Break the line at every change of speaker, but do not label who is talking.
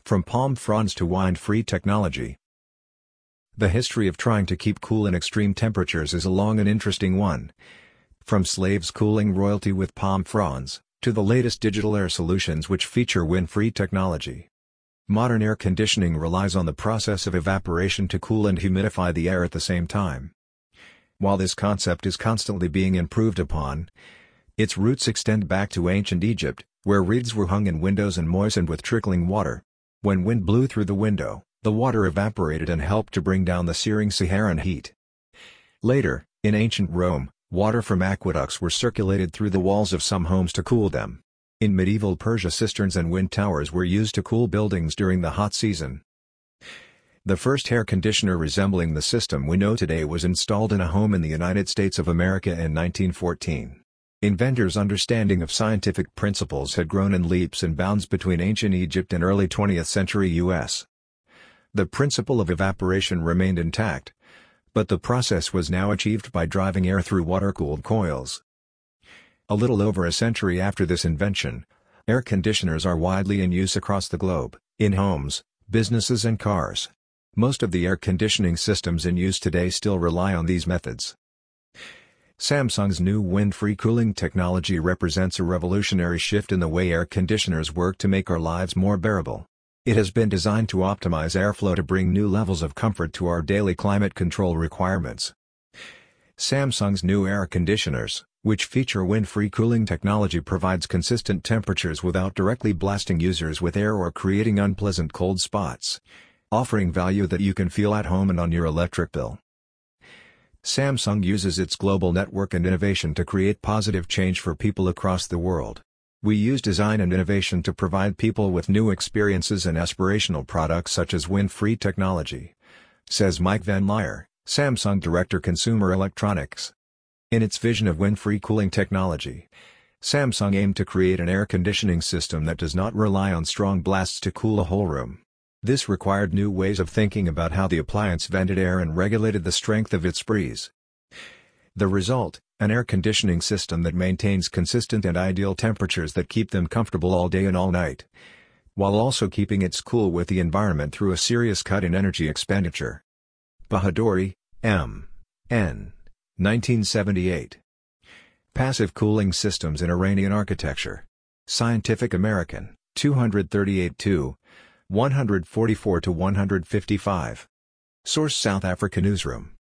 From palm fronds to wind-free technology. The history of trying to keep cool in extreme temperatures is a long and interesting one. From slaves cooling royalty with palm fronds, to the latest digital air solutions which feature wind-free technology. Modern air conditioning relies on the process of evaporation to cool and humidify the air at the same time. While this concept is constantly being improved upon, its roots extend back to ancient Egypt, where reeds were hung in windows and moistened with trickling water. When wind blew through the window, the water evaporated and helped to bring down the searing Saharan heat. Later, in ancient Rome, water from aqueducts were circulated through the walls of some homes to cool them. In medieval Persia, cisterns and wind towers were used to cool buildings during the hot season. The first air conditioner resembling the system we know today was installed in a home in the United States of America in 1914. Inventors' understanding of scientific principles had grown in leaps and bounds between ancient Egypt and early 20th century U.S. The principle of evaporation remained intact, but the process was now achieved by driving air through water-cooled coils. A little over a century after this invention, air conditioners are widely in use across the globe, in homes, businesses and cars. Most of the air conditioning systems in use today still rely on these methods. Samsung's new wind-free cooling technology represents a revolutionary shift in the way air conditioners work to make our lives more bearable. It has been designed to optimize airflow to bring new levels of comfort to our daily climate control requirements. Samsung's new air conditioners, which feature wind-free cooling technology, provides consistent temperatures without directly blasting users with air or creating unpleasant cold spots, offering value that you can feel at home and on your electric bill. Samsung uses its global network and innovation to create positive change for people across the world. We use design and innovation to provide people with new experiences and aspirational products such as wind-free technology, says Mike Van Lier, Samsung Director Consumer Electronics. In its vision of wind-free cooling technology, Samsung aimed to create an air conditioning system that does not rely on strong blasts to cool a whole room. This required new ways of thinking about how the appliance vented air and regulated the strength of its breeze. The result, an air conditioning system that maintains consistent and ideal temperatures that keep them comfortable all day and all night, while also keeping it cool with the environment through a serious cut in energy expenditure. Bahadori, M. N. 1978. Passive Cooling Systems in Iranian Architecture. Scientific American, 238 144-155. Source: South Africa Newsroom.